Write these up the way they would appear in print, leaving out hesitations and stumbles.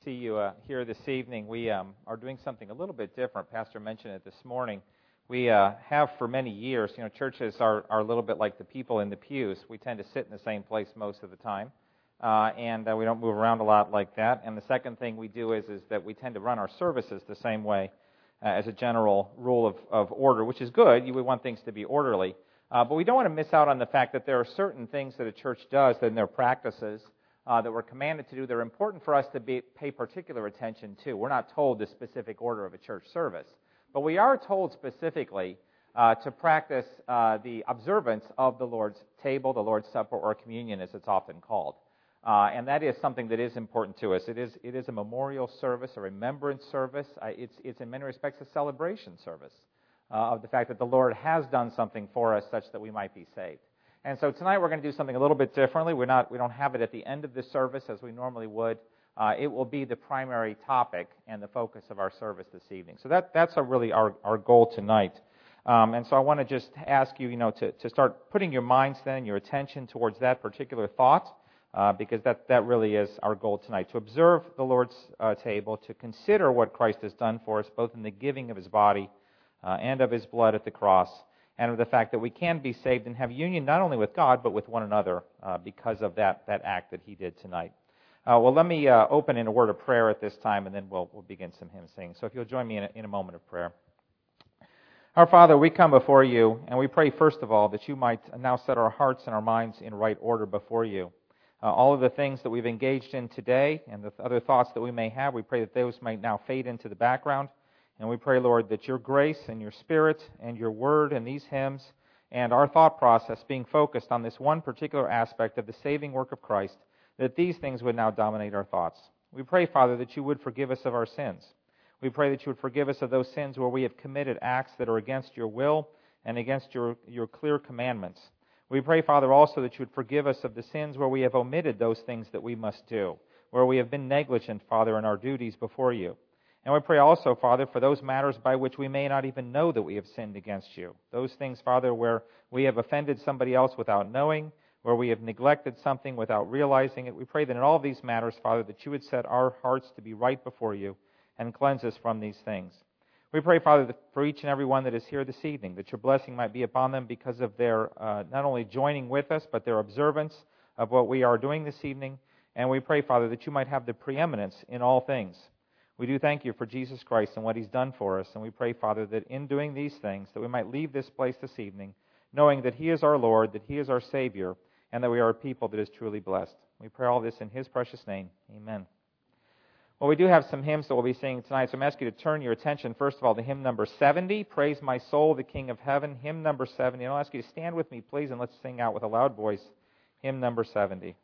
See you here this evening. We are doing something a little bit different. Pastor mentioned it this morning. We have for many years, churches are a little bit like the people in the pews. We tend to sit in the same place most of the time, and we don't move around a lot like that. And the second thing we do is that we tend to run our services the same way as a general rule of order, which is good. We want things to be orderly. But we don't want to miss out on the fact that there are certain things that a church does in their practices that we're commanded to do. They're important for us to pay particular attention to. We're not told the specific order of a church service, but we are told specifically to practice the observance of the Lord's table, the Lord's Supper, or communion as it's often called. And that is something that is important to us. It is a memorial service, a remembrance service. It's in many respects a celebration service of the fact that the Lord has done something for us such that we might be saved. And so tonight we're going to do something a little bit differently. We don't have it at the end of the service as we normally would. It will be the primary topic and the focus of our service this evening. So that's really our goal tonight. And so I want to just ask you, to start putting your minds then, your attention towards that particular thought, because that really is our goal tonight. To observe the Lord's table, to consider what Christ has done for us, both in the giving of His body and of His blood at the cross, and of the fact that we can be saved and have union not only with God, but with one another because of that act that He did tonight. Well, let me open in a word of prayer at this time, and then we'll begin some hymn singing. So if you'll join me in a moment of prayer. Our Father, we come before You, and we pray, first of all, that You might now set our hearts and our minds in right order before You. All of the things that we've engaged in today and the other thoughts that we may have, we pray that those might now fade into the background. And we pray, Lord, that Your grace and Your Spirit and Your Word and these hymns and our thought process being focused on this one particular aspect of the saving work of Christ, that these things would now dominate our thoughts. We pray, Father, that You would forgive us of our sins. We pray that You would forgive us of those sins where we have committed acts that are against Your will and against Your clear commandments. We pray, Father, also that You would forgive us of the sins where we have omitted those things that we must do, where we have been negligent, Father, in our duties before You. And we pray also, Father, for those matters by which we may not even know that we have sinned against You. Those things, Father, where we have offended somebody else without knowing, where we have neglected something without realizing it. We pray that in all of these matters, Father, that You would set our hearts to be right before You and cleanse us from these things. We pray, Father, that for each and every one that is here this evening, that Your blessing might be upon them because of their not only joining with us, but their observance of what we are doing this evening. And we pray, Father, that You might have the preeminence in all things. We do thank You for Jesus Christ and what He's done for us, and we pray, Father, that in doing these things, that we might leave this place this evening, knowing that He is our Lord, that He is our Savior, and that we are a people that is truly blessed. We pray all this in His precious name. Amen. Well, we do have some hymns that we'll be singing tonight, so I'm asking you to turn your attention, first of all, to hymn number 70, Praise My Soul, the King of Heaven, hymn number 70. And I'll ask you to stand with me, please, and let's sing out with a loud voice, hymn number 70.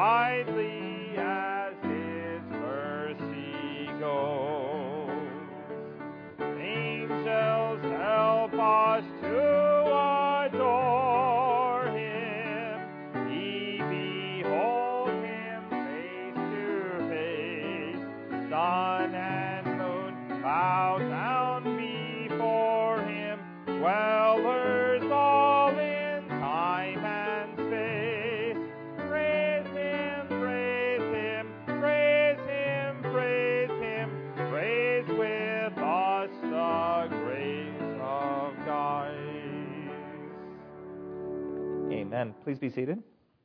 widely as His mercy goes. Angels help us to adore Him. We behold Him face to face. Sun and moon bow down before Him. Dwellers all in time and space. Praise Him, praise Him, praise Him, praise Him. Praise with us the grace of God. Amen. Please be seated.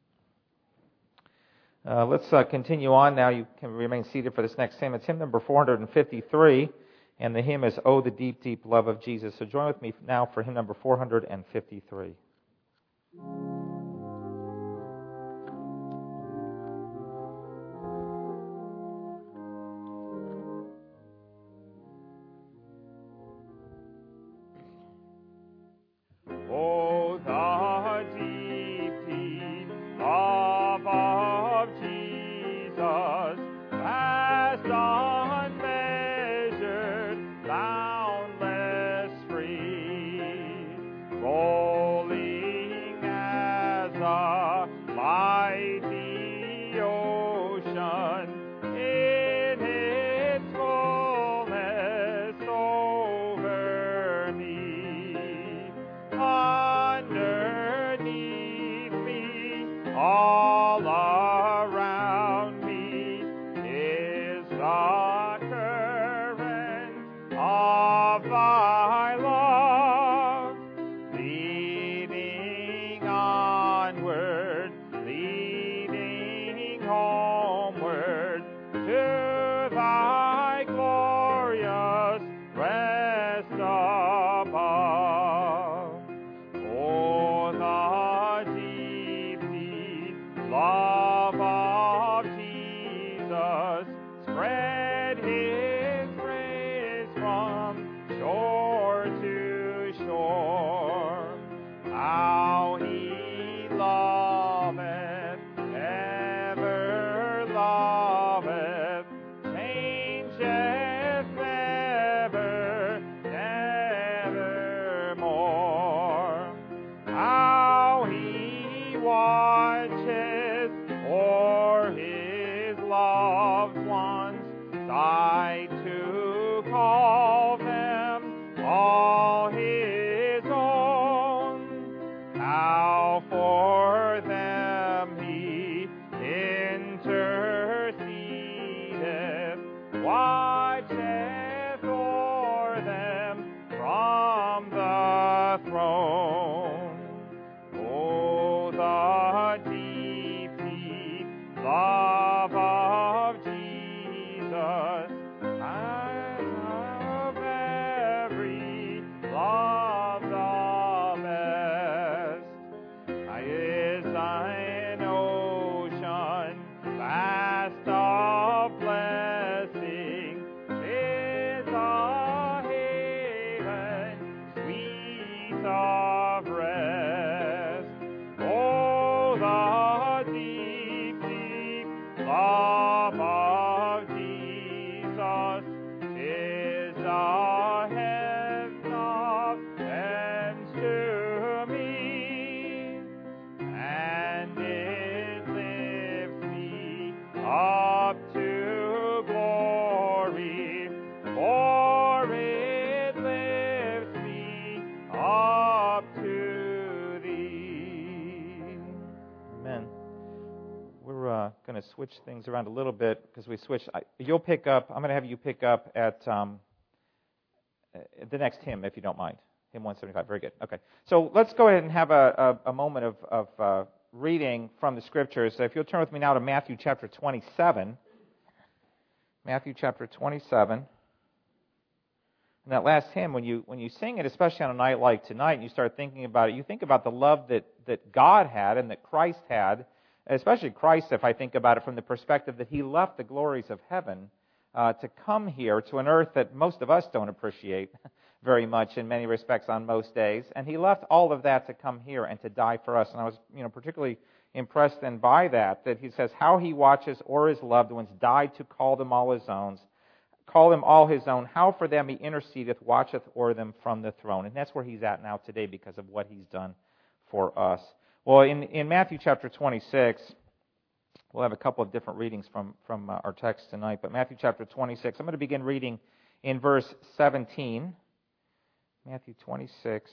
Let's continue on now. You can remain seated for this next hymn. It's hymn number 453, and the hymn is "Oh, the Deep, Deep Love of Jesus." So join with me now for hymn number 453. Oh, the deep, deep love of Jesus, vast, unmeasured, boundless, free, rolling as a mighty ocean in its fullness over me. Underneath me, all around me, is the current of Thy love, leading onward, leading homeward to Thy glorious rest above. Oh, the deep, deep love of Jesus, spread His praise from shore to shore. How He loveth, ever loveth, changeth never, nevermore. How He watches o'er His loved ones, died to call them all His own. How for them He intercedeth, watcheth o'er them from the throne. Oh, the deep, deep love of Jesus, I love every love the best. Is thine ocean vast of blessing, is a haven sweet of rest. Oh, the deep, deep love of Jesus is the heaven of heavens to me, and it lifts me up to glory, for it lifts me up to Thee. Amen. We're going to switch things around a little bit because we switched. You'll pick up. I'm going to have you pick up at the next hymn, if you don't mind. Hymn 175. Very good. Okay. So let's go ahead and have a moment of reading from the Scriptures. So if you'll turn with me now to Matthew chapter 27. Matthew chapter 27. And that last hymn, when you sing it, especially on a night like tonight, and you start thinking about it, you think about the love that God had and that Christ had, especially Christ, if I think about it from the perspective that He left the glories of heaven to come here to an earth that most of us don't appreciate very much in many respects on most days. And He left all of that to come here and to die for us. And I was, particularly, impressed then by that he says, how he watches o'er his loved ones, died to call them all his own. Call them all his own. How for them he intercedeth, watcheth o'er them from the throne. And that's where he's at now today because of what he's done for us. Well, in Matthew chapter 26, we'll have a couple of different readings from our text tonight. But Matthew chapter 26, I'm going to begin reading in verse 17. Matthew 26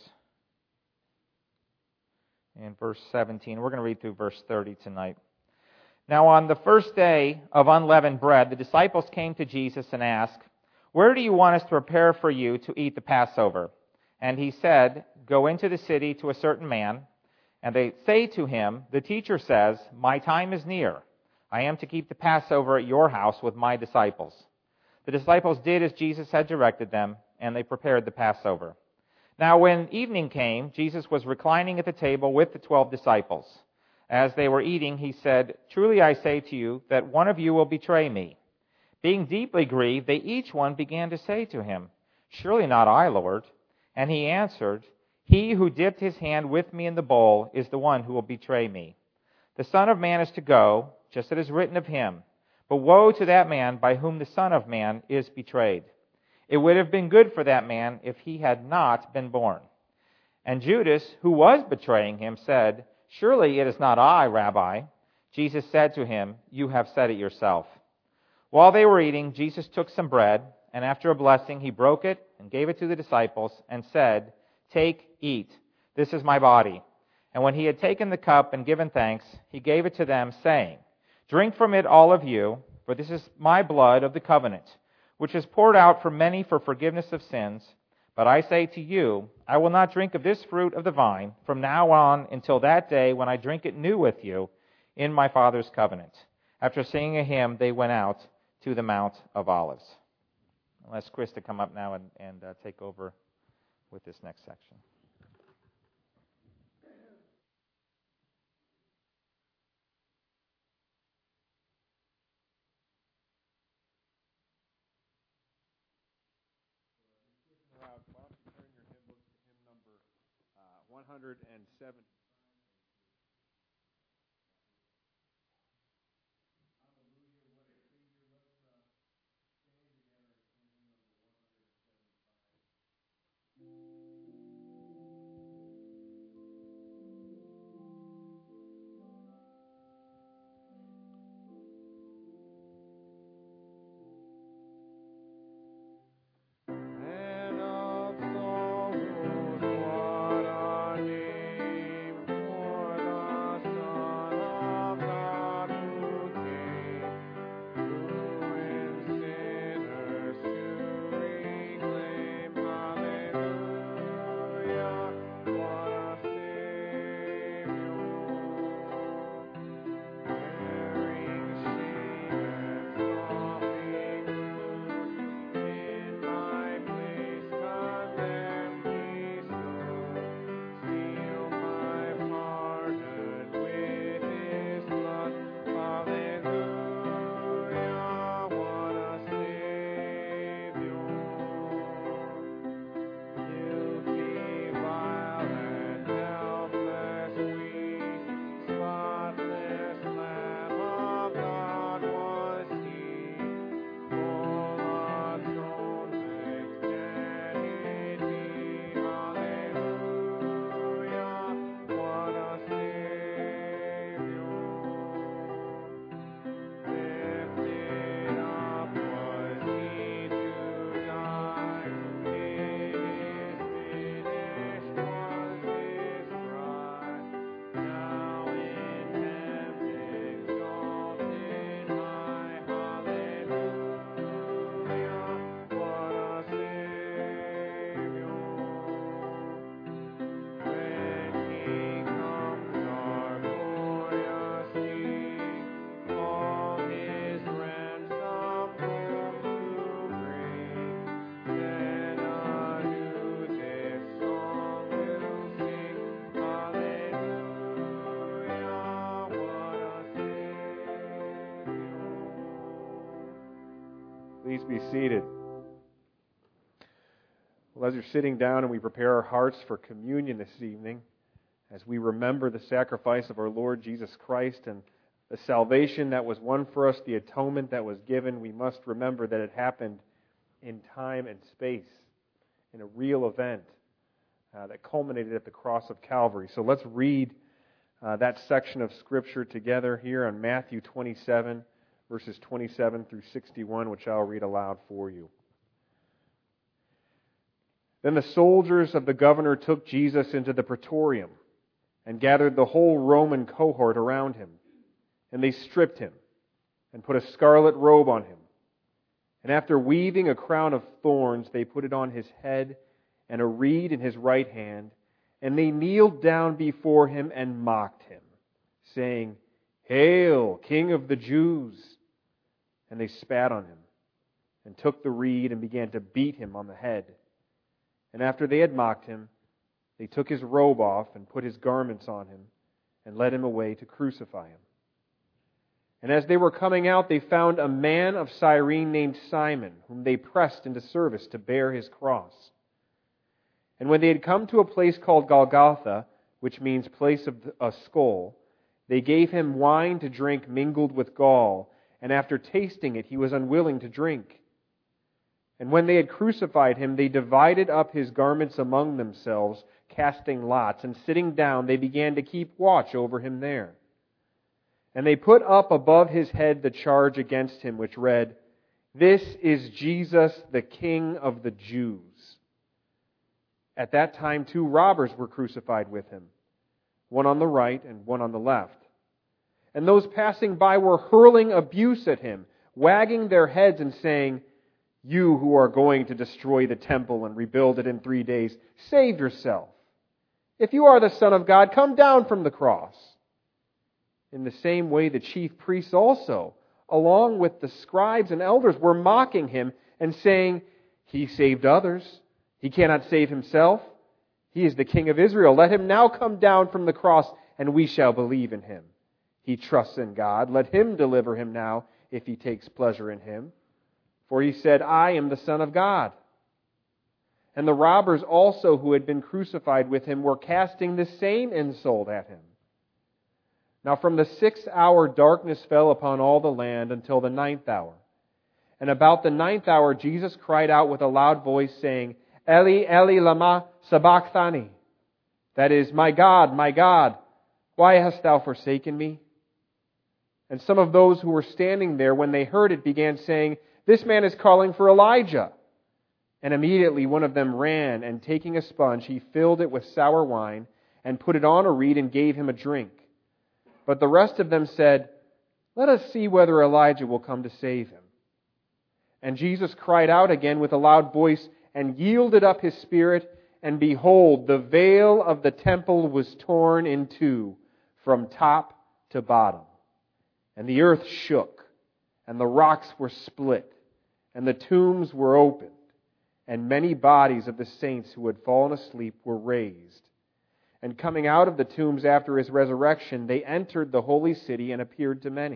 and verse 17. We're going to read through verse 30 tonight. Now on the first day of unleavened bread, the disciples came to Jesus and asked, "Where do you want us to prepare for you to eat the Passover?" And he said, "Go into the city to a certain man." And they say to him, "The teacher says, my time is near. I am to keep the Passover at your house with my disciples." The disciples did as Jesus had directed them, and they prepared the Passover. Now when evening came, Jesus was reclining at the table with the 12 disciples. As they were eating, he said, "Truly I say to you that one of you will betray me." Being deeply grieved, they each one began to say to him, "Surely not I, Lord." And he answered, "He who dipped his hand with me in the bowl is the one who will betray me. The Son of Man is to go, just as it is written of him. But woe to that man by whom the Son of Man is betrayed. It would have been good for that man if he had not been born." And Judas, who was betraying him, said, "Surely it is not I, Rabbi." Jesus said to him, "You have said it yourself." While they were eating, Jesus took some bread, and after a blessing, he broke it and gave it to the disciples and said, "Take, eat. This is my body." And when he had taken the cup and given thanks, he gave it to them, saying, "Drink from it, all of you, for this is my blood of the covenant, which is poured out for many for forgiveness of sins. But I say to you, I will not drink of this fruit of the vine from now on until that day when I drink it new with you in my Father's covenant." After singing a hymn, they went out to the Mount of Olives. I'll ask Chris to come up now and take over with this next section. Why don't you turn your hymn book to hymn number 107. Please be seated. Well, as you're sitting down and we prepare our hearts for communion this evening, as we remember the sacrifice of our Lord Jesus Christ and the salvation that was won for us, the atonement that was given, we must remember that it happened in time and space, in a real event that culminated at the cross of Calvary. So let's read that section of Scripture together here on Matthew 27, verses 27 through 61, which I'll read aloud for you. Then the soldiers of the governor took Jesus into the praetorium and gathered the whole Roman cohort around him. And they stripped him and put a scarlet robe on him. And after weaving a crown of thorns, they put it on his head and a reed in his right hand. And they kneeled down before him and mocked him, saying, "Hail, King of the Jews!" And they spat on him and took the reed and began to beat him on the head. And after they had mocked him, they took his robe off and put his garments on him and led him away to crucify him. And as they were coming out, they found a man of Cyrene named Simon, whom they pressed into service to bear his cross. And when they had come to a place called Golgotha, which means place of a skull, they gave him wine to drink mingled with gall, and after tasting it, he was unwilling to drink. And when they had crucified him, they divided up his garments among themselves, casting lots, and sitting down, they began to keep watch over him there. And they put up above his head the charge against him, which read, "This is Jesus, the King of the Jews." At that time 2 robbers were crucified with him, one on the right and one on the left. And those passing by were hurling abuse at him, wagging their heads and saying, "You who are going to destroy the temple and rebuild it in 3 days, save yourself. If you are the Son of God, come down from the cross." In the same way, the chief priests also, along with the scribes and elders, were mocking him and saying, "He saved others. He cannot save himself. He is the King of Israel. Let him now come down from the cross, and we shall believe in him. He trusts in God. Let him deliver him now, if he takes pleasure in him. For he said, 'I am the Son of God.'" And the robbers also who had been crucified with him were casting the same insult at him. Now from the 6th hour darkness fell upon all the land until the 9th hour. And about the 9th hour Jesus cried out with a loud voice, saying, "Eli, Eli, lama sabachthani." That is, my God, why hast thou forsaken me?" And some of those who were standing there, when they heard it, began saying, "This man is calling for Elijah." And immediately one of them ran, and taking a sponge, he filled it with sour wine, and put it on a reed, and gave him a drink. But the rest of them said, "Let us see whether Elijah will come to save him." And Jesus cried out again with a loud voice, and yielded up his spirit, and behold, the veil of the temple was torn in two, from top to bottom. And the earth shook, and the rocks were split, and the tombs were opened, and many bodies of the saints who had fallen asleep were raised. And coming out of the tombs after his resurrection, they entered the holy city and appeared to many.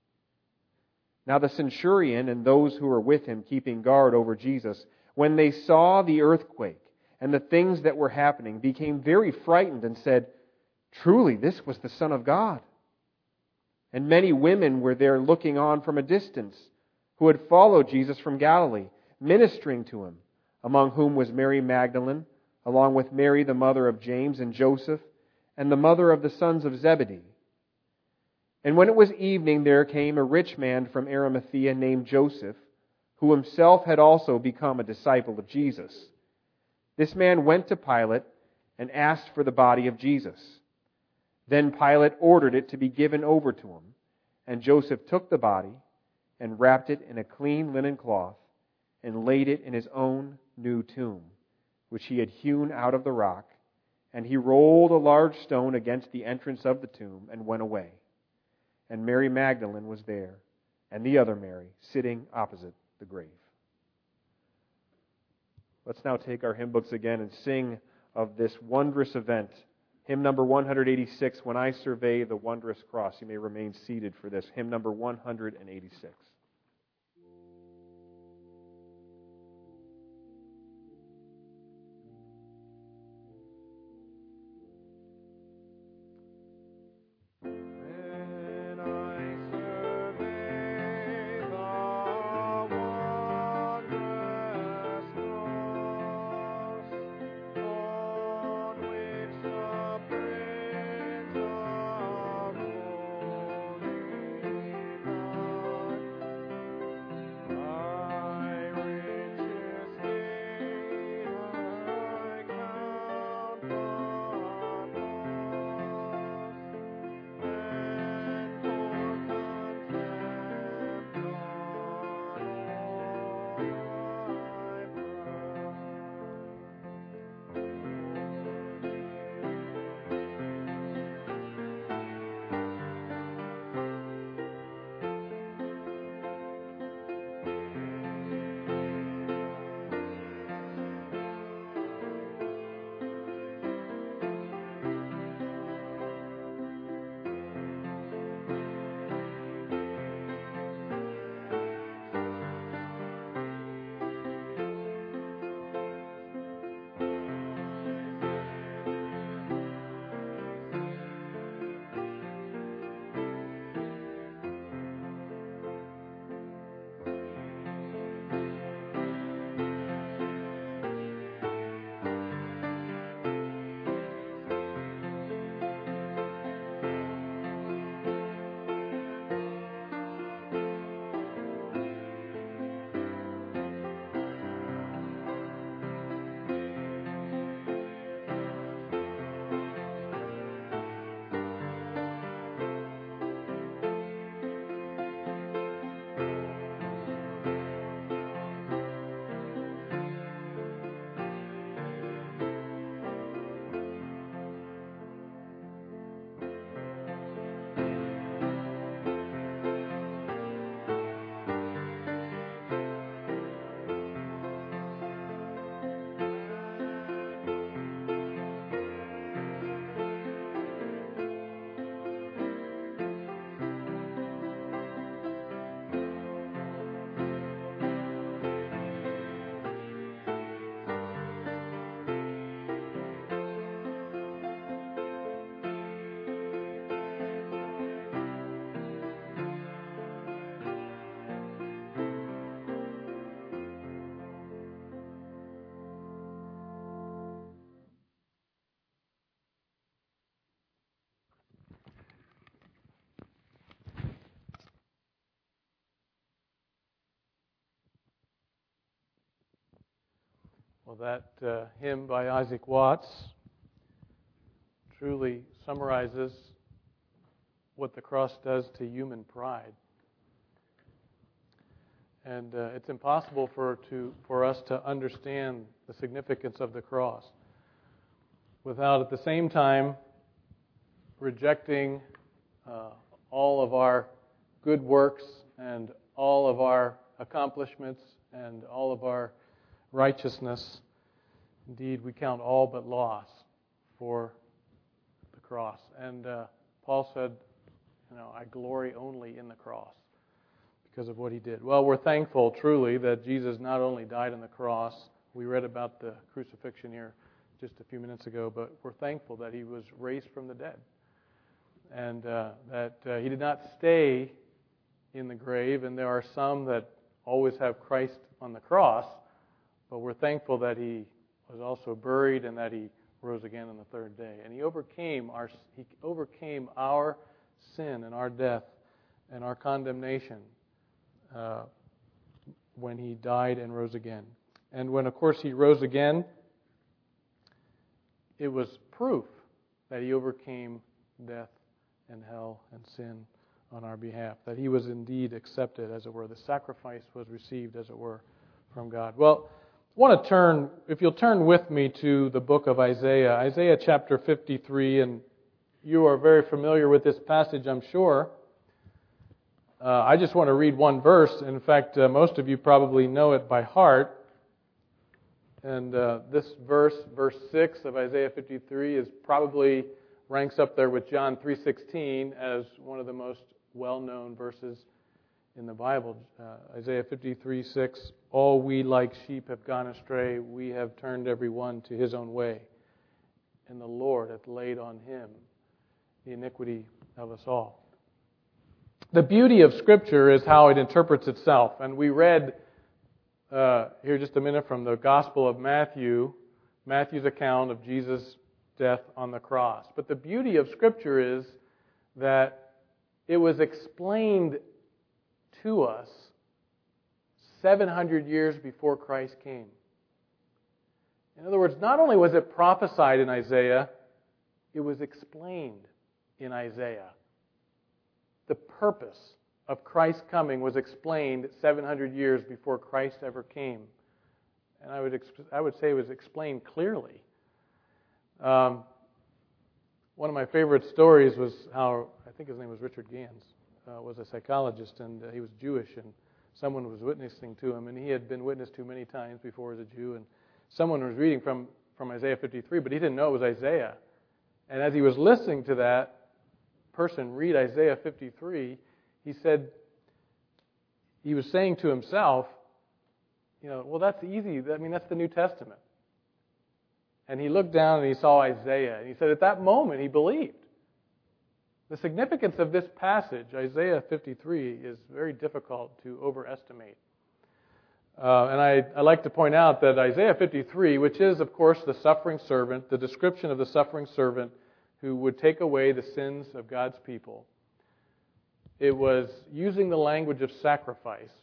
Now the centurion and those who were with him keeping guard over Jesus, when they saw the earthquake and the things that were happening, became very frightened and said, "Truly, this was the Son of God." And many women were there looking on from a distance, who had followed Jesus from Galilee, ministering to him, among whom was Mary Magdalene, along with Mary the mother of James and Joseph, and the mother of the sons of Zebedee. And when it was evening, there came a rich man from Arimathea named Joseph, who himself had also become a disciple of Jesus. This man went to Pilate and asked for the body of Jesus. Then Pilate ordered it to be given over to him, and Joseph took the body and wrapped it in a clean linen cloth and laid it in his own new tomb, which he had hewn out of the rock, and he rolled a large stone against the entrance of the tomb and went away. And Mary Magdalene was there, and the other Mary, sitting opposite the grave. Let's now take our hymn books again and sing of this wondrous event. Hymn number 186, "When I Survey the Wondrous Cross." You may remain seated for this. Hymn number 186. Well, that hymn by Isaac Watts truly summarizes what the cross does to human pride. And it's impossible for us to understand the significance of the cross without at the same time rejecting all of our good works and all of our accomplishments and all of our righteousness. Indeed, we count all but loss for the cross. And Paul said, I glory only in the cross because of what he did. Well, we're thankful truly that Jesus not only died on the cross. We read about the crucifixion here just a few minutes ago, but we're thankful that he was raised from the dead and that he did not stay in the grave. And there are some that always have Christ on the cross, but we're thankful that he was also buried and that he rose again on the third day. And he overcame our sin and our death and our condemnation when he died and rose again. And when, of course, he rose again, it was proof that he overcame death and hell and sin on our behalf, that he was indeed accepted, as it were. The sacrifice was received, as it were, from God. Well, I want to turn, if you'll turn with me to the book of Isaiah, Isaiah chapter 53, and you are very familiar with this passage, I'm sure. I just want to read one verse. In fact, most of you probably know it by heart. And this verse 6 of Isaiah 53, probably ranks up there with John 3:16 as one of the most well-known verses in the Bible. Isaiah 53:6, all we like sheep have gone astray, we have turned every one to his own way, and the Lord hath laid on him the iniquity of us all. The beauty of Scripture is how it interprets itself. And we read here just a minute from the Gospel of Matthew, Matthew's account of Jesus' death on the cross. But the beauty of Scripture is that it was explained to us 700 years before Christ came. In other words, not only was it prophesied in Isaiah, it was explained in Isaiah. The purpose of Christ's coming was explained 700 years before Christ ever came. And I would say it was explained clearly. One of my favorite stories was how, I think his name was Richard Gans, was a psychologist, and he was Jewish, and someone was witnessing to him, and he had been witnessed to many times before as a Jew, and someone was reading from Isaiah 53, but he didn't know it was Isaiah. And as he was listening to that person read Isaiah 53, he said, he was saying to himself, well, that's easy. I mean, that's the New Testament. And he looked down and he saw Isaiah. And he said at that moment he believed. The significance of this passage, Isaiah 53, is very difficult to overestimate. And I like to point out that Isaiah 53, which is, of course, the suffering servant, the description of the suffering servant who would take away the sins of God's people, it was using the language of sacrifice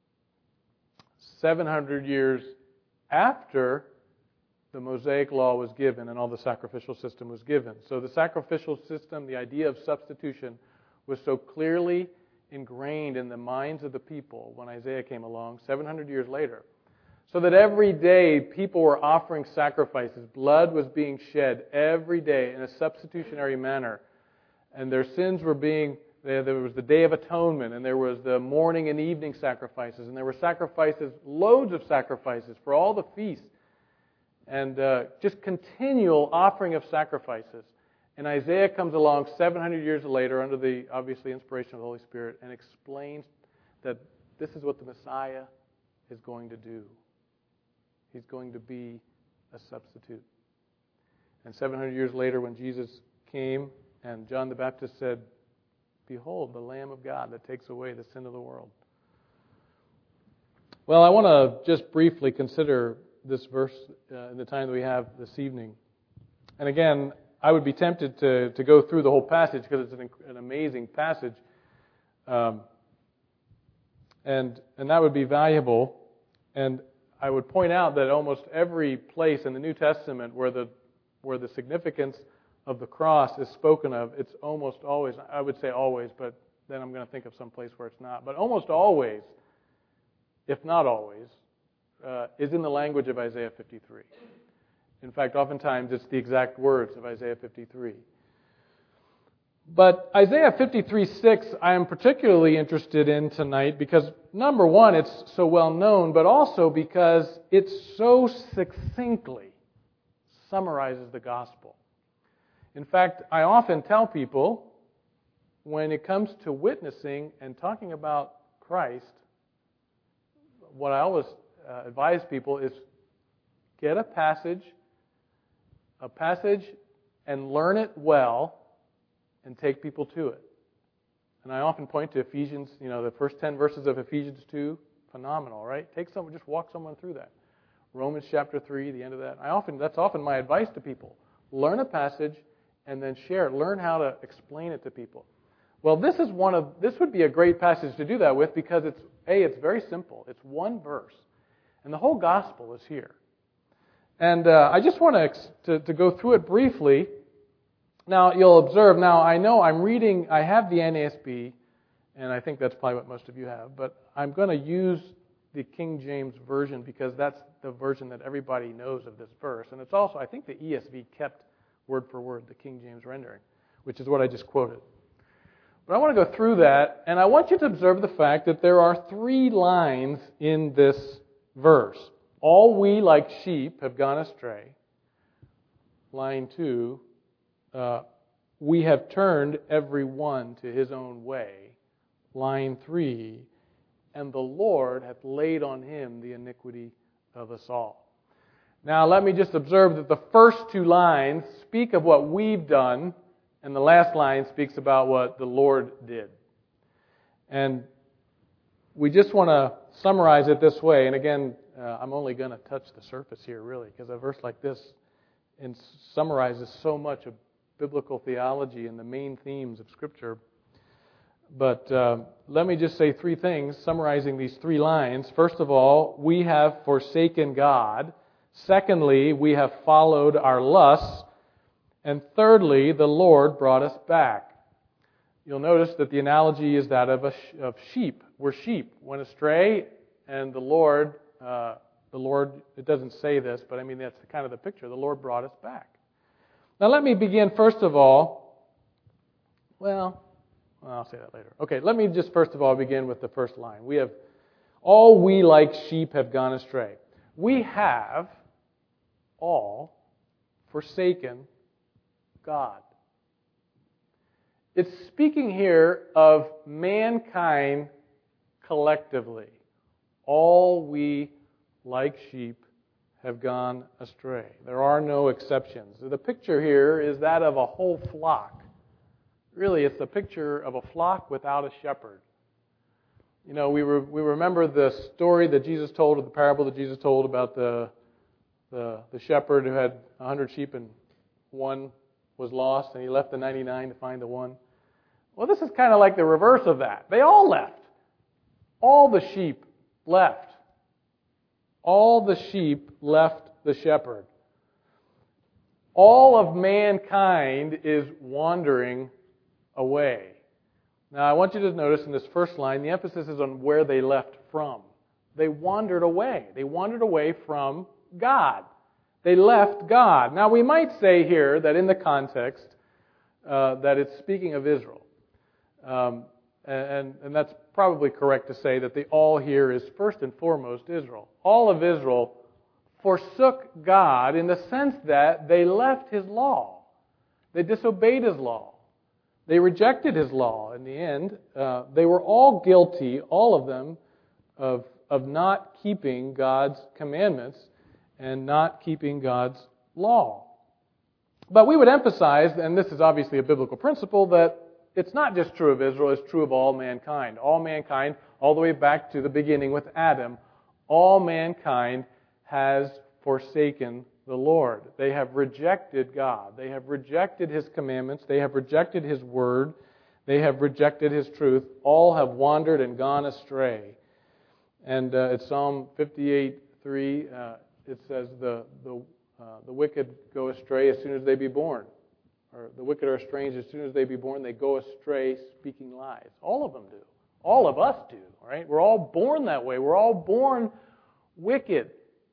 700 years after the Mosaic law was given and all the sacrificial system was given. So the sacrificial system, the idea of substitution, was so clearly ingrained in the minds of the people when Isaiah came along 700 years later. So that every day people were offering sacrifices. Blood was being shed every day in a substitutionary manner. And their sins were being, there was the Day of Atonement, and there was the morning and evening sacrifices, and there were sacrifices, loads of sacrifices for all the feasts. And just continual offering of sacrifices. And Isaiah comes along 700 years later under the, obviously, inspiration of the Holy Spirit and explains that this is what the Messiah is going to do. He's going to be a substitute. And 700 years later when Jesus came and John the Baptist said, behold, the Lamb of God that takes away the sin of the world. Well, I want to just briefly consider this verse in the time that we have this evening. And again, I would be tempted to go through the whole passage because it's an amazing passage. And that would be valuable. And I would point out that almost every place in the New Testament where the significance of the cross is spoken of, it's almost always, I would say always, but then I'm going to think of some place where it's not, but almost always, if not always, is in the language of Isaiah 53. In fact, oftentimes it's the exact words of Isaiah 53. But Isaiah 53:6 I am particularly interested in tonight because, number one, it's so well known, but also because it so succinctly summarizes the gospel. In fact, I often tell people, when it comes to witnessing and talking about Christ, what I always advise people is get a passage and learn it well and take people to it. And I often point to Ephesians, the first 10 verses of Ephesians 2, phenomenal, right? Just walk someone through that. Romans chapter 3, the end of that. That's often my advice to people. Learn a passage and then share it. Learn how to explain it to people. Well, this would be a great passage to do that with because it's very simple. It's one verse. And the whole gospel is here. And I just want to go through it briefly. Now, you'll observe, I know I have the NASB, and I think that's probably what most of you have, but I'm going to use the King James Version because that's the version that everybody knows of this verse. And it's also, I think the ESV kept word for word the King James rendering, which is what I just quoted. But I want to go through that, and I want you to observe the fact that there are 3 lines in this verse. All we like sheep have gone astray. Line 2. We have turned every one to his own way. Line 3, and the Lord hath laid on him the iniquity of us all. Now let me just observe that the first 2 lines speak of what we've done, and the last line speaks about what the Lord did. And we just want to summarize it this way, and again, I'm only going to touch the surface here really, because a verse like this summarizes so much of biblical theology and the main themes of Scripture. But let me just say 3 things, summarizing these 3 lines. First of all, we have forsaken God. Secondly, we have followed our lusts. And thirdly, the Lord brought us back. You'll notice that the analogy is that of sheep. We're sheep, went astray, and the Lord, it doesn't say this, but I mean that's kind of the picture. The Lord brought us back. Now let me begin first of all, I'll say that later. Okay, let me just first of all begin with the first line. All we like sheep have gone astray. We have all forsaken God. It's speaking here of mankind collectively. All we like sheep have gone astray. There are no exceptions. The picture here is that of a whole flock. Really, it's a picture of a flock without a shepherd. We remember the story that Jesus told, or the parable that Jesus told about the shepherd who had 100 sheep and one was lost, and he left the 99 to find the one. Well, this is kind of like the reverse of that. They all left. All the sheep left. All the sheep left the shepherd. All of mankind is wandering away. Now, I want you to notice in this first line, the emphasis is on where they left from. They wandered away. They wandered away from God. They left God. Now, we might say here that in the context that it's speaking of Israel. And that's probably correct to say that the all here is first and foremost Israel. All of Israel forsook God in the sense that they left His law. They disobeyed His law. They rejected His law in the end. They were all guilty, all of them, of not keeping God's commandments and not keeping God's law. But we would emphasize, and this is obviously a biblical principle, that it's not just true of Israel, it's true of all mankind. All mankind, all the way back to the beginning with Adam, all mankind has forsaken the Lord. They have rejected God. They have rejected His commandments. They have rejected His word. They have rejected His truth. All have wandered and gone astray. And it's Psalm 58, 3, it says the wicked go astray as soon as they be born. Or the wicked are estranged as soon as they be born. They go astray speaking lies. All of them do. All of us do, right? We're all born that way. We're all born wicked.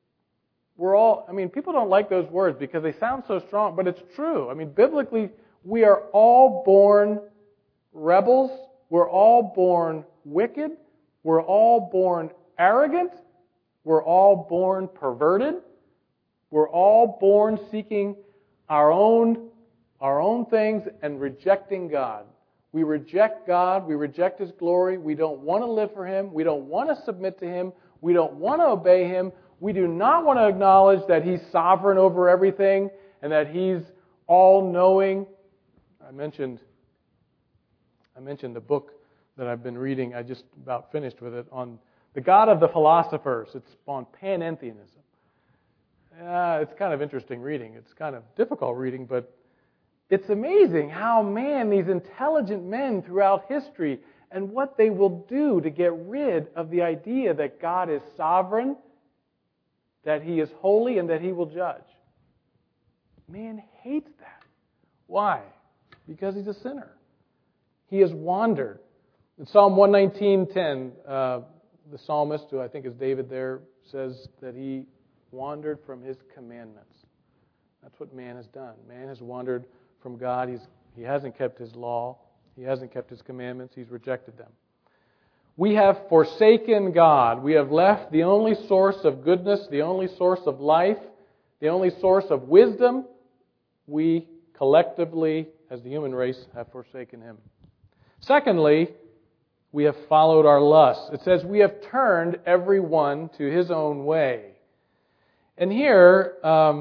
People don't like those words because they sound so strong, but it's true. Biblically, we are all born rebels. We're all born wicked. We're all born arrogant. We're all born perverted. We're all born seeking our own things and rejecting God. We reject God. We reject His glory. We don't want to live for Him. We don't want to submit to Him. We don't want to obey Him. We do not want to acknowledge that He's sovereign over everything and that He's all-knowing. I mentioned the book that I've been reading. I just about finished with it on the God of the Philosophers. It's on panentheism. It's kind of interesting reading. It's kind of difficult reading, but it's amazing how, these intelligent men throughout history and what they will do to get rid of the idea that God is sovereign, that He is holy, and that He will judge. Man hates that. Why? Because he's a sinner. He has wandered. In Psalm 119:10, the psalmist, who I think is David there, says that he wandered from His commandments. That's what man has done. Man has wandered from God. He hasn't kept His law. He hasn't kept His commandments. He's rejected them. We have forsaken God. We have left the only source of goodness, the only source of life, the only source of wisdom. We collectively, as the human race, have forsaken Him. Secondly, we have followed our lusts. It says we have turned every one to his own way. And here,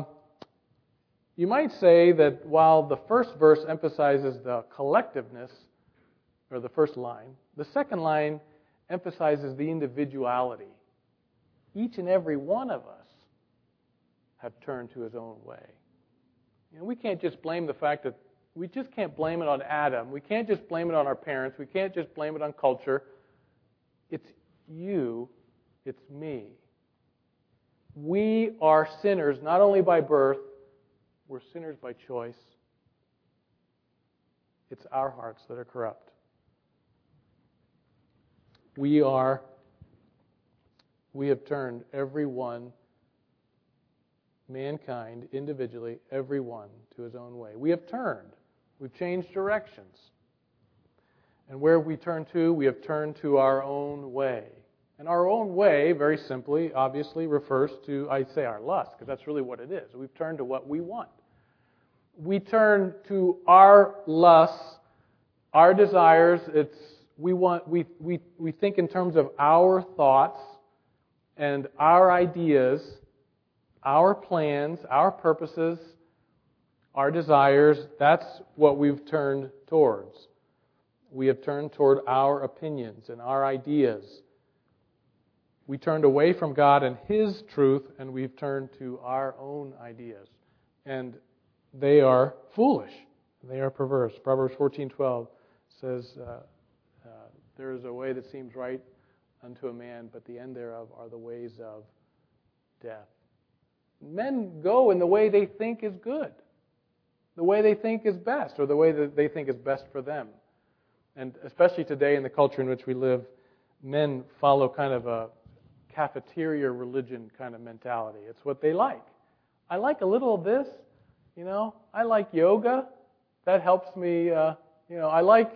you might say that while the first verse emphasizes the collectiveness, or the first line, the second line emphasizes the individuality. Each and every one of us have turned to his own way. We can't just blame the fact that we just can't blame it on Adam. We can't just blame it on our parents. We can't just blame it on culture. It's you. It's me. We are sinners not only by birth, we're sinners by choice. It's our hearts that are corrupt. We have turned every one, mankind, individually, every one to his own way. We have turned. We've changed directions. And where we turn to, we have turned to our own way. And our own way, very simply, obviously, refers to, I'd say, our lust, because that's really what it is. We've turned to what we want. We turn to our lusts, our desires. We think in terms of our thoughts and our ideas, our plans, our purposes, our desires. That's what we've turned towards. We have turned toward our opinions and our ideas. We turned away from God and His truth, and we've turned to our own ideas. And they are foolish. They are perverse. Proverbs 14:12 says, there is a way that seems right unto a man, but the end thereof are the ways of death. Men go in the way they think is good, the way they think is best, or the way that they think is best for them. And especially today in the culture in which we live, men follow kind of a cafeteria religion kind of mentality. It's what they like. I like a little of this, I like yoga. That helps me, I like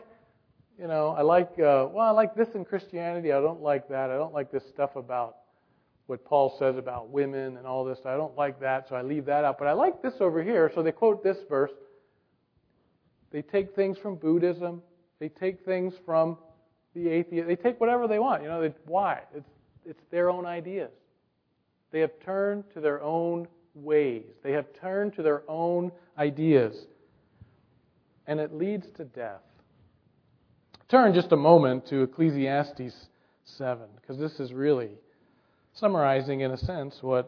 this in Christianity. I don't like that. I don't like this stuff about what Paul says about women and all this. I don't like that, so I leave that out. But I like this over here. So they quote this verse. They take things from Buddhism. They take things from the atheist. They take whatever they want. Why? It's their own ideas. They have turned to their own ways. They have turned to their own ideas. And it leads to death. Turn just a moment to Ecclesiastes 7, because this is really summarizing, in a sense, what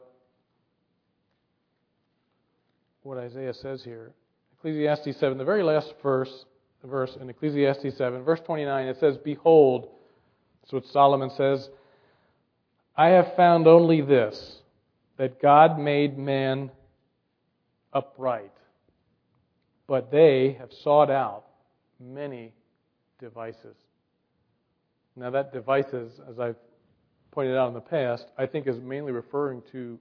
Isaiah says here. Ecclesiastes 7, the very last verse in Ecclesiastes 7, verse 29, it says, "Behold," that's what Solomon says, "I have found only this, that God made man upright, but they have sought out many devices. Now that devices, as I've pointed out in the past, I think is mainly referring to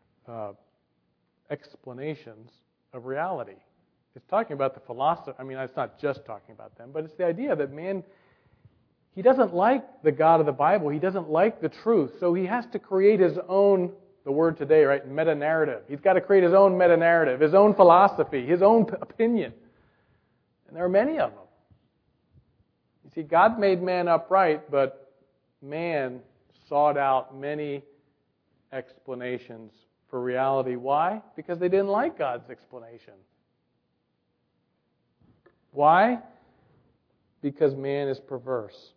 explanations of reality. It's talking about the philosophy. I mean, it's not just talking about them, but it's the idea that man, he doesn't like the God of the Bible. He doesn't like the truth. So he has to create his own, the word today, right, meta-narrative. He's got to create his own meta-narrative, his own philosophy, his own opinion. And there are many of them. You see, God made man upright, but man sought out many explanations for reality. Why? Because they didn't like God's explanation. Why? Because man is perverse.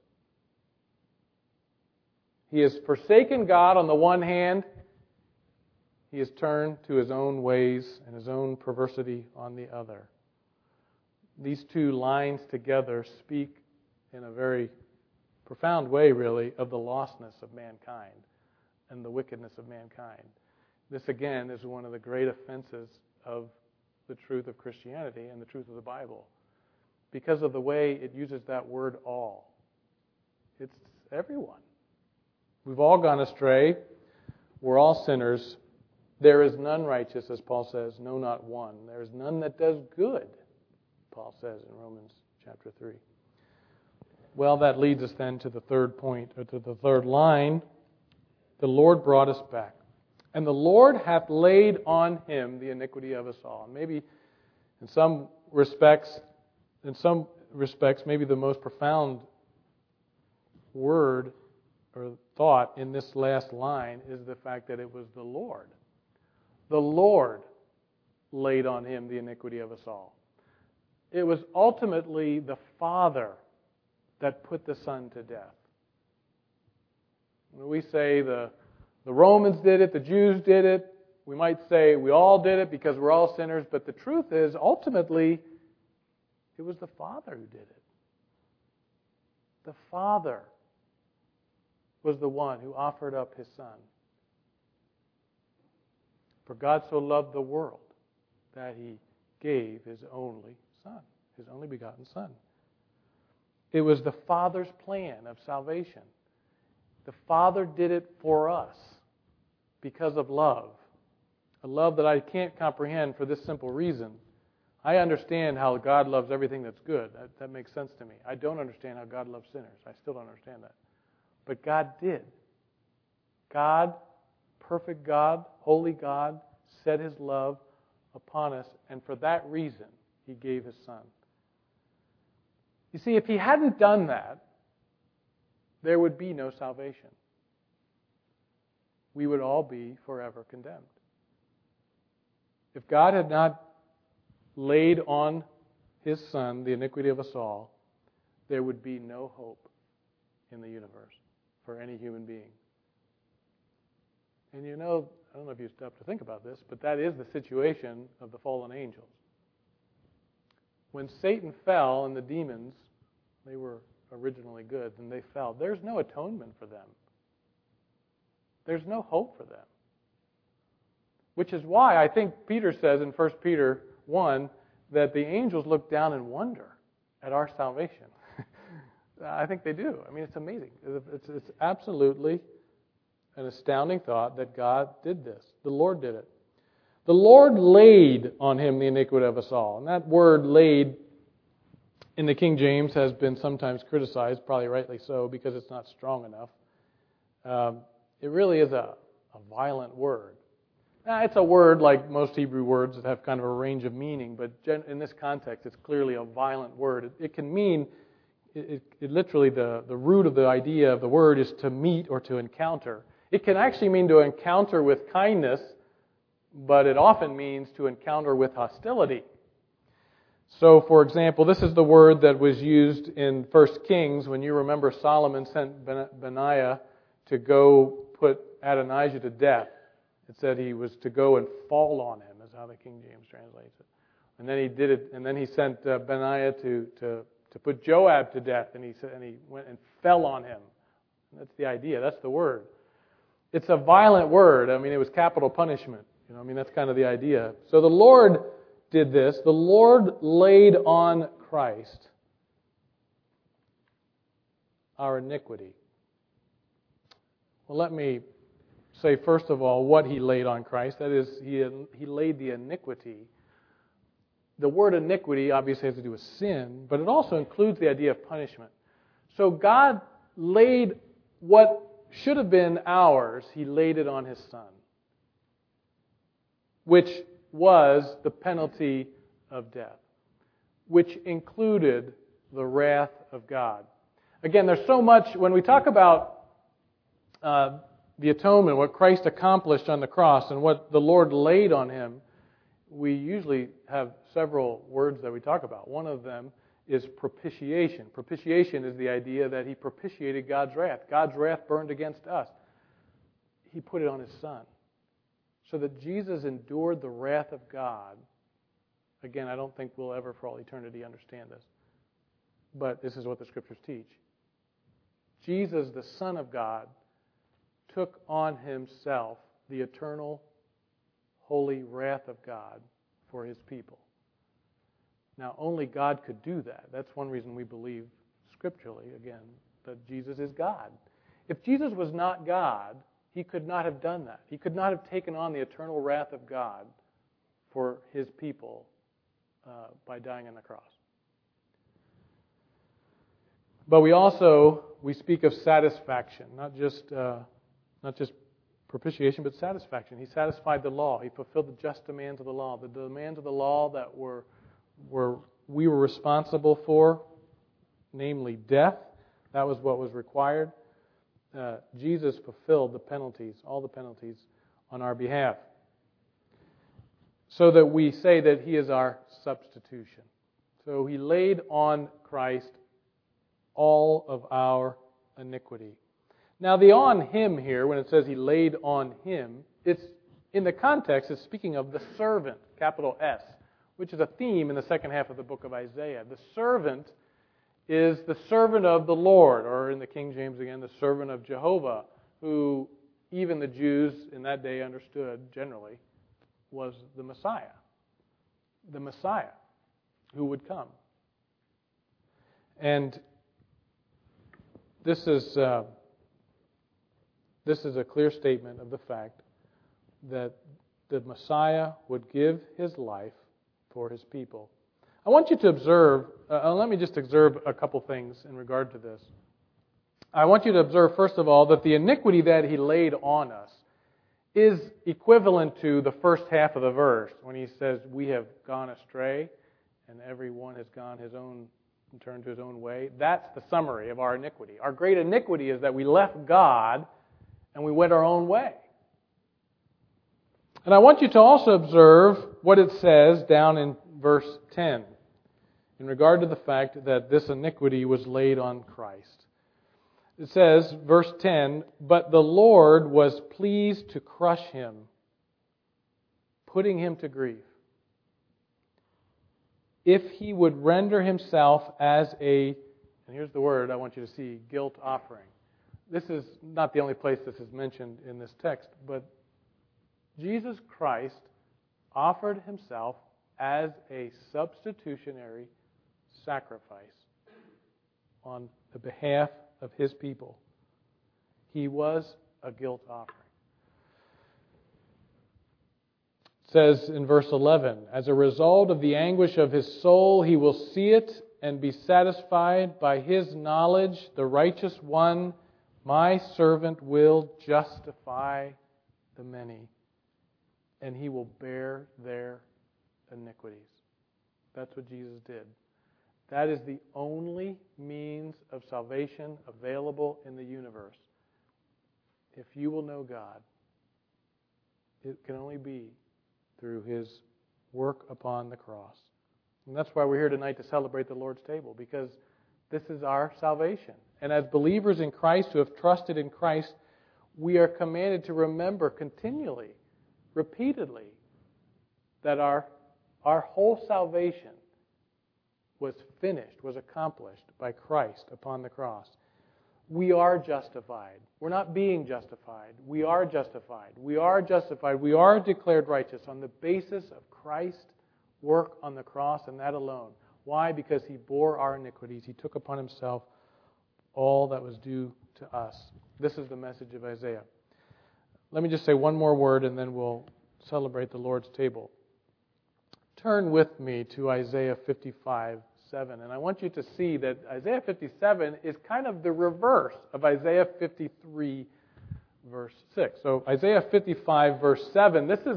He has forsaken God on the one hand. He has turned to his own ways and his own perversity on the other. These two lines together speak in a very profound way, really, of the lostness of mankind and the wickedness of mankind. This, again, is one of the great offenses of the truth of Christianity and the truth of the Bible, because of the way it uses that word all. It's everyone. We've all gone astray. We're all sinners. There is none righteous, as Paul says, no, not one. There is none that does good, Paul says in Romans chapter 3. Well, that leads us then to the third point, or to the third line. The Lord brought us back. And the Lord hath laid on him the iniquity of us all. And maybe in some respects, maybe the most profound word or thought in this last line is the fact that it was the Lord. The Lord laid on him the iniquity of us all. It was ultimately the Father that put the Son to death. When we say the Romans did it, the Jews did it, we might say we all did it because we're all sinners, but the truth is, ultimately, it was the Father who did it. The Father was the one who offered up his Son. For God so loved the world that he gave his only Son, his only begotten Son. It was the Father's plan of salvation. The Father did it for us because of love. A love that I can't comprehend for this simple reason. I understand how God loves everything that's good. That makes sense to me. I don't understand how God loves sinners. I still don't understand that. But God did. God, perfect God, holy God, set his love upon us, and for that reason, he gave his Son. You see, if he hadn't done that, there would be no salvation. We would all be forever condemned. If God had not laid on his Son the iniquity of us all, there would be no hope in the universe for any human being. And you know, I don't know if you stop to think about this, but that is the situation of the fallen angels. When Satan fell and the demons, they were originally good, and they fell, there's no atonement for them. There's no hope for them. Which is why I think Peter says in 1 Peter 1 that the angels look down and wonder at our salvation. I think they do. I mean, it's amazing. It's absolutely an astounding thought that God did this. The Lord did it. The Lord laid on him the iniquity of us all. And that word laid in the King James has been sometimes criticized, probably rightly so, because it's not strong enough. It really is a violent word. Now, it's a word like most Hebrew words that have kind of a range of meaning, but in this context, it's clearly a violent word. It can mean, it literally, the root of the idea of the word is to meet or to encounter. It can actually mean to encounter with kindness, but it often means to encounter with hostility. So, for example, this is the word that was used in 1 Kings when you remember Solomon sent Benaiah to go put Adonijah to death. It said he was to go and fall on him, is how the King James translates it. And then he did it, and then he sent Benaiah to put Joab to death, and he went and fell on him. That's the idea. That's the word. It's a violent word. I mean, it was capital punishment. I mean, that's kind of the idea. So the Lord did this. The Lord laid on Christ our iniquity. Well, let me say, first of all, what He laid on Christ. That is, He laid the iniquity. The word iniquity obviously has to do with sin, but it also includes the idea of punishment. So God laid what should have been ours, He laid it on His Son, which was the penalty of death, which included the wrath of God. Again, there's so much, when we talk about the atonement, what Christ accomplished on the cross and what the Lord laid on Him, we usually have several words that we talk about. One of them is propitiation. Propitiation is the idea that He propitiated God's wrath. God's wrath burned against us. He put it on His Son. So that Jesus endured the wrath of God. Again, I don't think we'll ever for all eternity understand this. But this is what the Scriptures teach. Jesus, the Son of God, took on Himself the eternal, holy wrath of God for His people. Now, only God could do that. That's one reason we believe scripturally, again, that Jesus is God. If Jesus was not God, He could not have done that. He could not have taken on the eternal wrath of God for His people by dying on the cross. But we speak of satisfaction, not just propitiation, but satisfaction. He satisfied the law. He fulfilled the just demands of the law. The demands of the law that we were responsible for, namely death. That was what was required. Jesus fulfilled the penalties, all the penalties, on our behalf. So that we say that He is our substitution. So He laid on Christ all of our iniquity. Now the on Him here, when it says He laid on Him, it's in the context, it's speaking of the servant, capital S, which is a theme in the second half of the book of Isaiah. The servant is the servant of the Lord, or in the King James again, the servant of Jehovah, who even the Jews in that day understood generally was the Messiah. The Messiah who would come. And this is a clear statement of the fact that the Messiah would give His life for His people. I want you to observe, let me just observe a couple things in regard to this. I want you to observe, first of all, that the iniquity that He laid on us is equivalent to the first half of the verse when He says, we have gone astray and everyone has gone his own and turned to his own way. That's the summary of our iniquity. Our great iniquity is that we left God and we went our own way. And I want you to also observe what it says down in verse 10 in regard to the fact that this iniquity was laid on Christ. It says, verse 10, but the Lord was pleased to crush Him, putting Him to grief, if He would render Himself as a, and here's the word I want you to see, guilt offering. This is not the only place this is mentioned in this text, but Jesus Christ offered Himself as a substitutionary sacrifice on the behalf of His people. He was a guilt offering. It says in verse 11, as a result of the anguish of His soul, He will see it and be satisfied by His knowledge. The righteous one, my servant, will justify the many, and He will bear their iniquities. That's what Jesus did. That is the only means of salvation available in the universe. If you will know God, it can only be through His work upon the cross. And that's why we're here tonight to celebrate the Lord's table, because this is our salvation. And as believers in Christ who have trusted in Christ, we are commanded to remember continually, repeatedly, that our whole salvation was finished, was accomplished by Christ upon the cross. We are justified. We're not being justified. We are justified. We are justified. We are declared righteous on the basis of Christ's work on the cross and that alone. Why? Because He bore our iniquities. He took upon Himself all that was due to us. This is the message of Isaiah. Let me just say one more word and then we'll celebrate the Lord's table. Turn with me to Isaiah 55:7. And I want you to see that Isaiah 57 is kind of the reverse of Isaiah 53, verse 6. So Isaiah 55, verse 7, this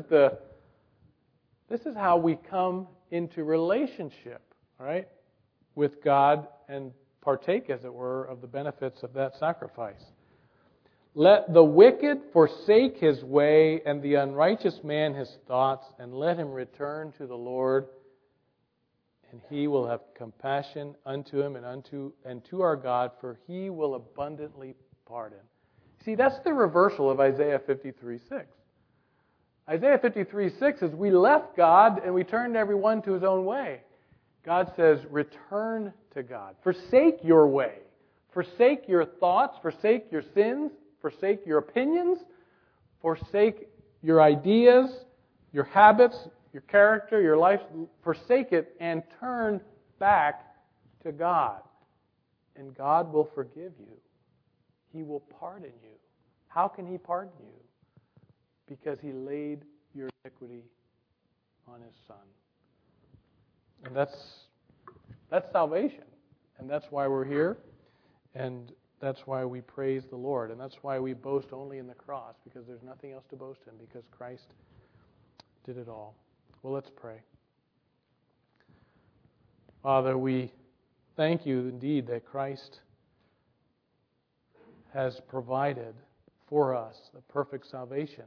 is how we come into relationship, all right, with God and partake, as it were, of the benefits of that sacrifice. Let the wicked forsake his way, and the unrighteous man his thoughts, and let him return to the Lord, and He will have compassion unto him and to our God, for He will abundantly pardon. See, that's the reversal of Isaiah 53:6. Isaiah 53:6 is we left God and we turned everyone to his own way. God says, return to God. Forsake your way. Forsake your thoughts. Forsake your sins. Forsake your opinions. Forsake your ideas, your habits, your character, your life. Forsake it and turn back to God. And God will forgive you. He will pardon you. How can He pardon you? Because He laid your iniquity on His Son. And that's salvation. And that's why we're here. And that's why we praise the Lord. And that's why we boast only in the cross, because there's nothing else to boast in, because Christ did it all. Well, let's pray. Father, we thank You indeed that Christ has provided for us the perfect salvation.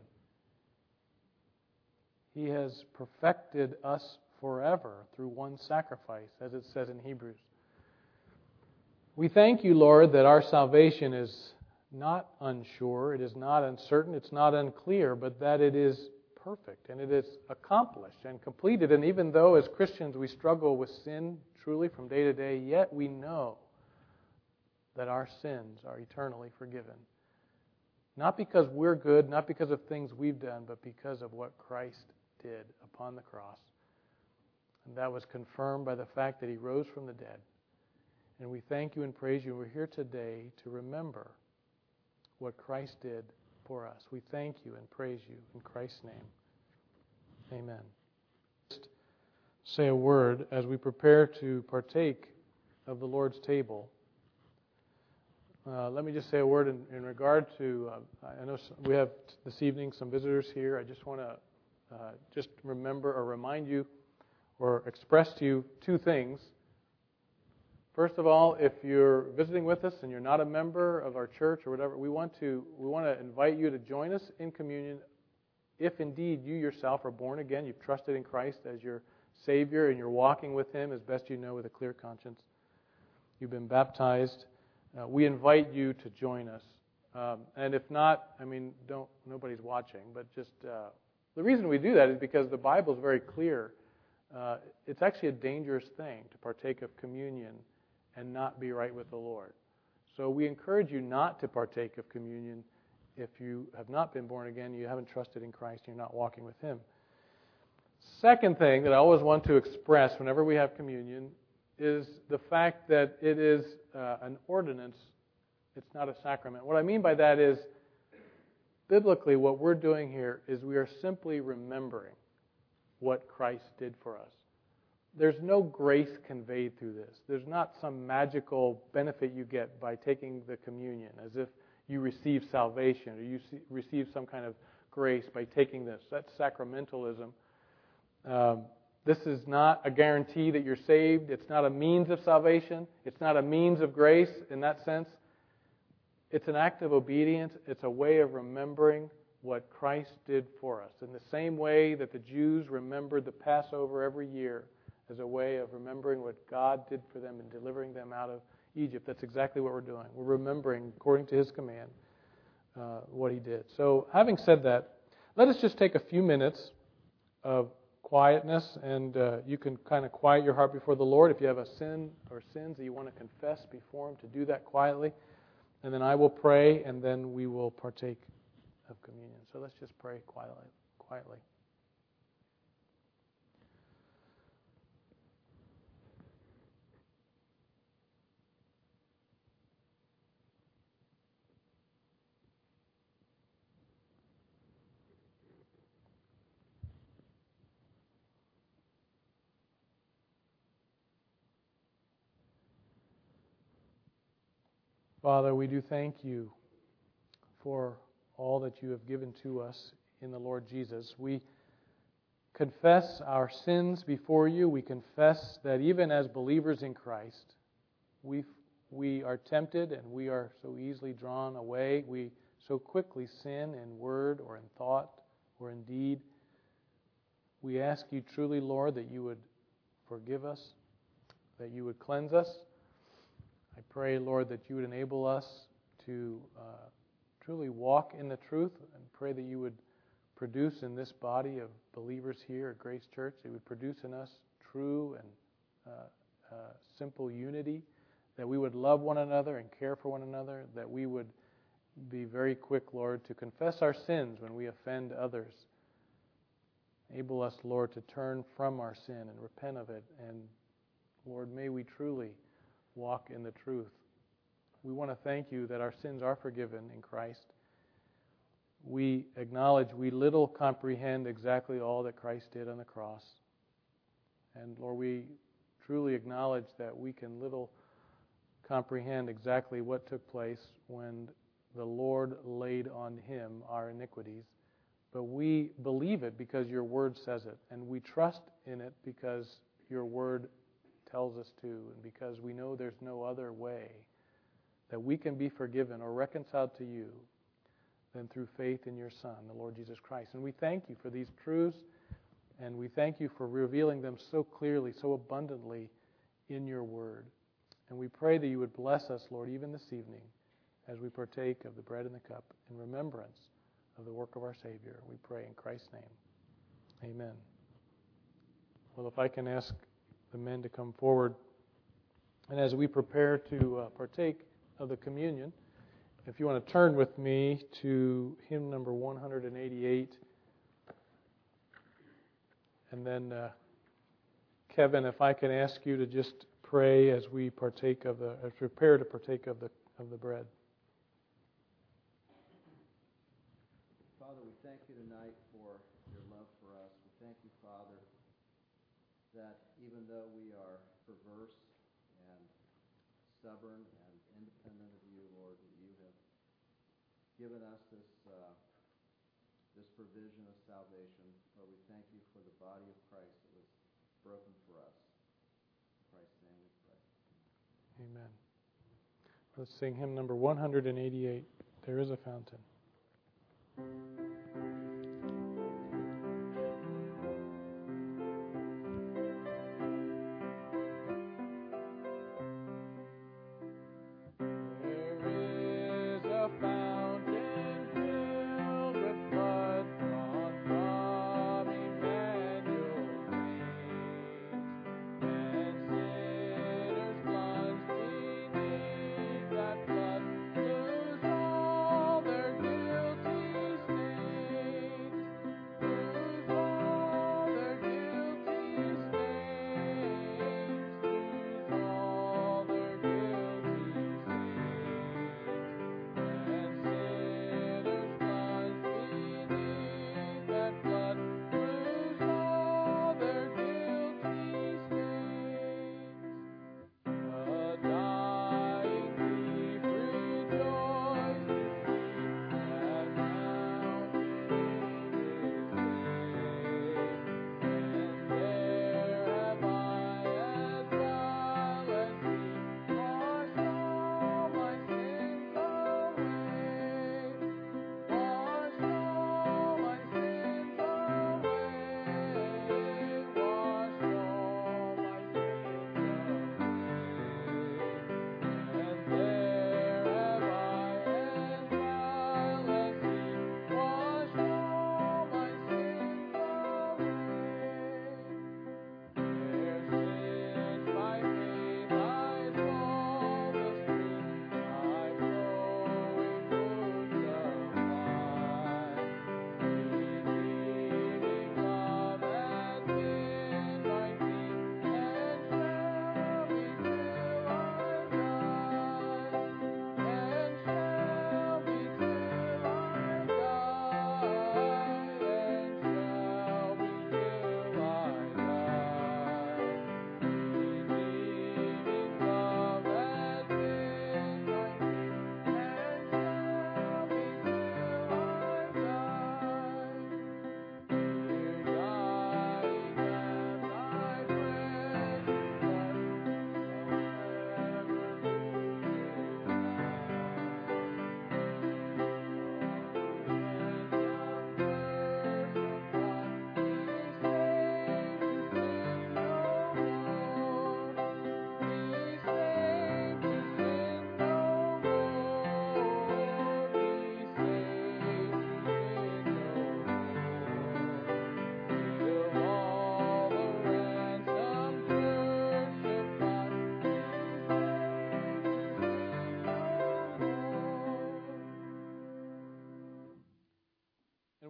He has perfected us forever through one sacrifice, as it says in Hebrews. We thank You, Lord, that our salvation is not unsure, it is not uncertain, it's not unclear, but that it is perfect and it is accomplished and completed. And even though as Christians we struggle with sin truly from day to day, yet we know that our sins are eternally forgiven. Not because we're good, not because of things we've done, but because of what Christ did upon the cross. And that was confirmed by the fact that He rose from the dead. And we thank You and praise You. We're here today to remember what Christ did for us. We thank You and praise You in Christ's name. Amen. Just say a word as we prepare to partake of the Lord's table. Let me just say a word in regard to, I know we have this evening some visitors here. I just want to just remember or remind you or express to you two things. First of all, if you're visiting with us and you're not a member of our church or whatever, we want to invite you to join us in communion. If indeed you yourself are born again, you've trusted in Christ as your Savior and you're walking with Him as best you know with a clear conscience, you've been baptized, we invite you to join us. And if not, nobody's watching, but just the reason we do that is because the Bible is very clear. It's actually a dangerous thing to partake of communion and not be right with the Lord. So we encourage you not to partake of communion if you have not been born again, you haven't trusted in Christ, you're not walking with Him. Second thing that I always want to express whenever we have communion is the fact that it is an ordinance. It's not a sacrament. What I mean by that is, biblically, what we're doing here is we are simply remembering what Christ did for us. There's no grace conveyed through this. There's not some magical benefit you get by taking the communion, as if you receive salvation or you receive some kind of grace by taking this. That's sacramentalism. This is not a guarantee that you're saved. It's not a means of salvation. It's not a means of grace in that sense. It's an act of obedience. It's a way of remembering what Christ did for us. In the same way that the Jews remembered the Passover every year as a way of remembering what God did for them in delivering them out of Egypt. That's exactly what we're doing. We're remembering, according to His command, what He did. So, having said that, let us just take a few minutes of quietness, and you can kind of quiet your heart before the Lord. If you have a sin or sins that you want to confess before Him, to do that quietly. and then I will pray, and then we will partake of communion. So let's just pray quietly. Father, we do thank you for all that you have given to us in the Lord Jesus. We confess our sins before you. We confess that even as believers in Christ, we are tempted and we are so easily drawn away. We so quickly sin in word or in thought or in deed. We ask you truly, Lord, that you would forgive us, that you would cleanse us. I pray, Lord, that you would enable us to truly walk in the truth, and pray that you would produce in this body of believers here at Grace Church, that you would produce in us true and simple unity, that we would love one another and care for one another, that we would be very quick, Lord, to confess our sins when we offend others. Enable us, Lord, to turn from our sin and repent of it, and Lord, may we truly walk in the truth. We want to thank you that our sins are forgiven in Christ. We acknowledge we little comprehend exactly all that Christ did on the cross. And Lord, we truly acknowledge that we can little comprehend exactly what took place when the Lord laid on him our iniquities. But we believe it because your word says it, and we trust in it because your word tells us to, and because we know there's no other way that we can be forgiven or reconciled to you than through faith in your Son, the Lord Jesus Christ. And we thank you for these truths, and we thank you for revealing them so clearly, so abundantly in your word. And we pray that you would bless us, Lord, even this evening as we partake of the bread and the cup in remembrance of the work of our Savior. We pray in Christ's name. Amen. Well, if I can ask the men to come forward. And as we prepare to partake of the communion, if you want to turn with me to hymn number 188. And then, Kevin, if I can ask you to just pray as we partake of as prepare to partake of the bread. Father, we thank you tonight for your love for us. We thank you, Father, that even though we are perverse and stubborn and independent of you, Lord, that you have given us this provision of salvation. Lord, we thank you for the body of Christ that was broken for us. In Christ's name we pray. Amen. Let's sing hymn number 188, There is a Fountain. That blood lose all their guilty stain.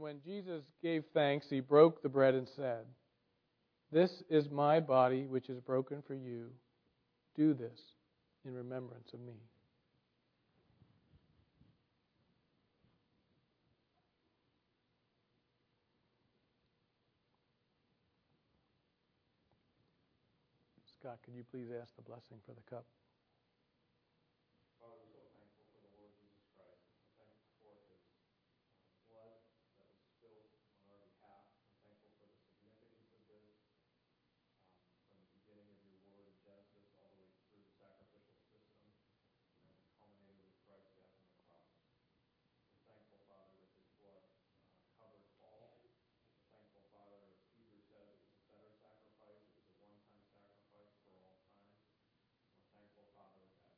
when Jesus gave thanks, he broke the bread and said, "This is my body, which is broken for you. Do this in remembrance of me." Scott, could you please ask the blessing for the cup? Father, we're so thankful for the Lord Jesus Christ. We're thankful for his blood that was spilled on our behalf. We're thankful for the significance of this from the beginning of your word in Genesis all the way through the sacrificial system and then culminated with Christ's death on the cross. We're thankful, Father, that his blood covered all. We're thankful, Father, as Hebrews says, it was a better sacrifice. It was a one-time sacrifice for all time. We're thankful, Father, that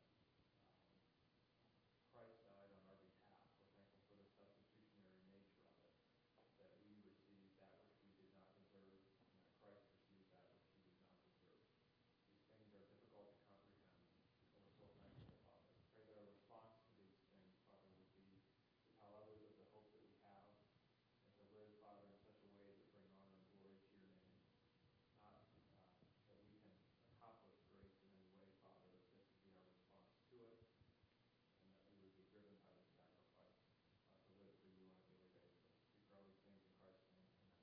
Christ died on our behalf. We're thankful for the substitutionary nature of it, that we received that which we did not deserve, and that Christ received that which he did not deserve. These things are difficult to comprehend, and we're so thankful, Father. Pray that our response to these things, Father, would be to tell others of the hope that we have, and to live, Father, in such a way that bring honor and glory to your name. Not that we can accomplish grace in any way, Father, that this would be our response to it, and that we would be driven by the sacrifice to live for you on a daily basis. We pray all these things in Christ's name. Amen.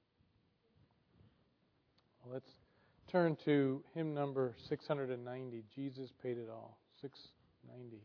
Well, let's turn to hymn number 690, Jesus Paid It All. 690.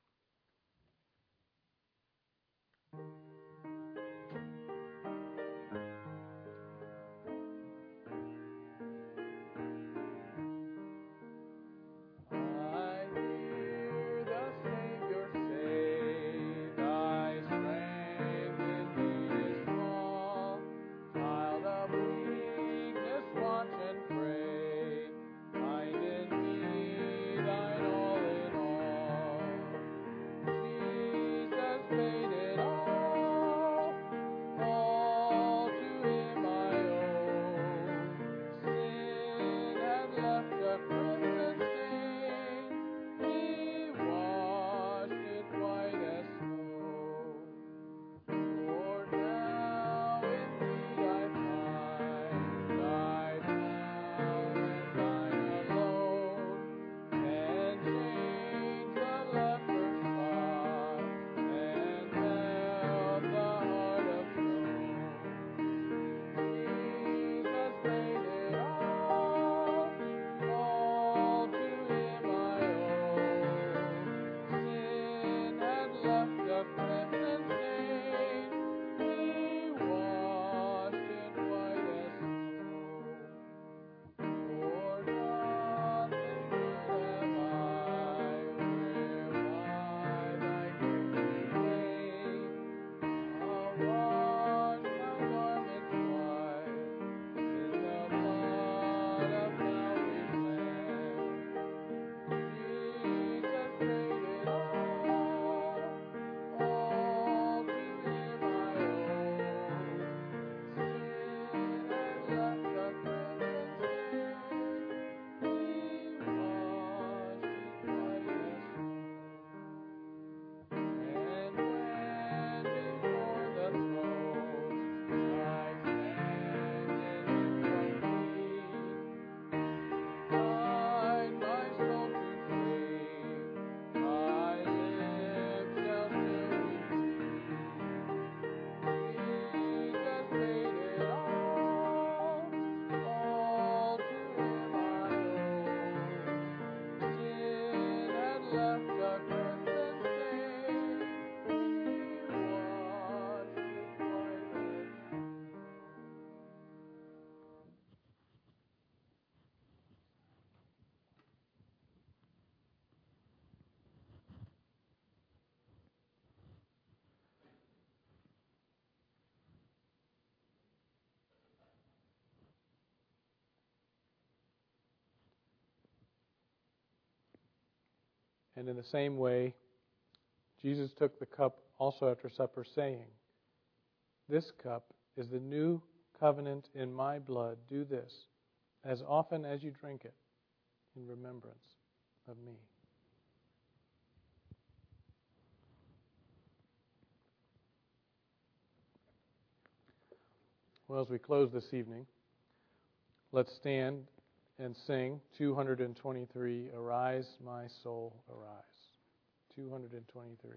And in the same way, Jesus took the cup also after supper, saying, "This cup is the new covenant in my blood. Do this as often as you drink it in remembrance of me." Well, as we close this evening, let's stand and sing 223, Arise, My Soul, Arise. 223.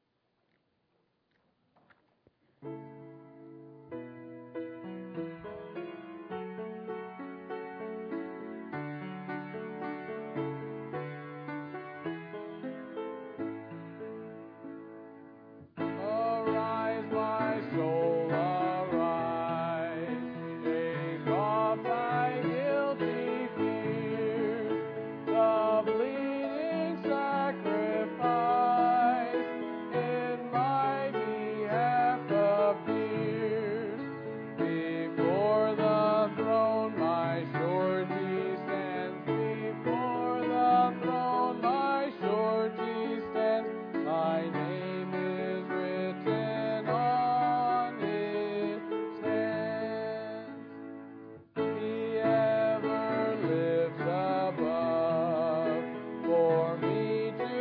Arise, my soul, arise. Shake off thy guilty fears. The bleeding sacrifice in my behalf appears. Before the throne my surety stands. Before the throne my surety stands. My name is written on its sands. He ever lives above for me to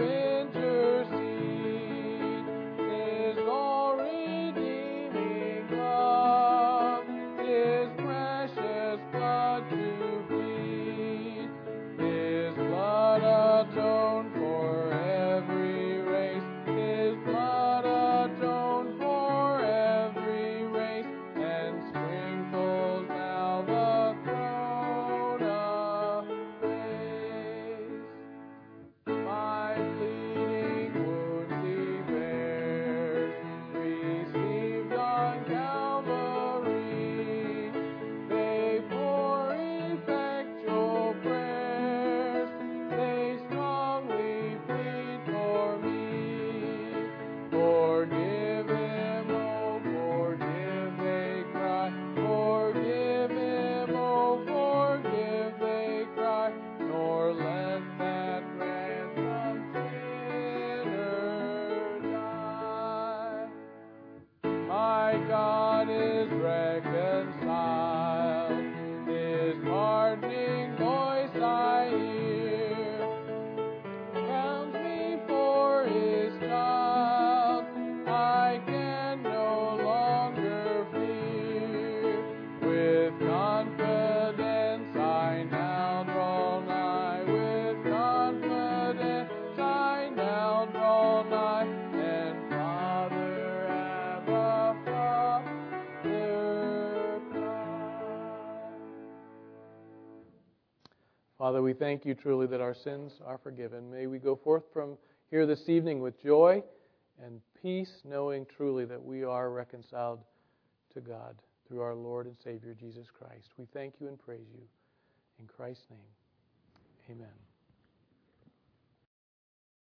intercede. His all-redeeming love, His precious blood to plead. His blood atoned for every race. His blood atoned for every race, and sprinkles now the throne of grace. My pleading wounds He bears, received on Calvary. They pour effectual prayers. They strongly plead for me. Forgive Him, oh, forgive, they cry. Forgive Him, oh, forgive, they cry. Nor let that ransomed sinner die. My God is reconciled. His pardoning voice I hear. Counts me for His child. I can no longer fear. With confidence I now draw nigh. With confidence I now draw nigh. And Father, Abba, Father, cry. Father, we thank You truly that our sins are forgiven. May we go forth from here this evening with joy and peace, knowing truly that we are reconciled to God through our Lord and Savior, Jesus Christ. We thank You and praise You. In Christ's name, amen.